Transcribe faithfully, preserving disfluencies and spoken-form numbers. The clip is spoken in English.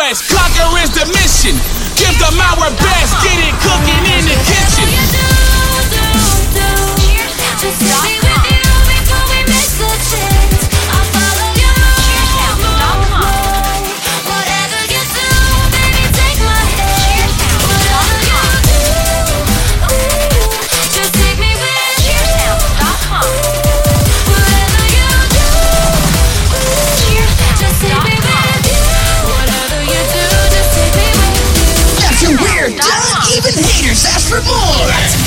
quest. Conquer is the mission. Give them our best. Get it cooking in the kitchen. Just let me with you before we make a change. I'll follow you. Whatever you do, baby, take my hand. Whatever you do, ooh, just take me with you. Whatever you do, ooh, just take me with you. Whatever you do, just take me with you. That's a weird done. Even haters ask for more.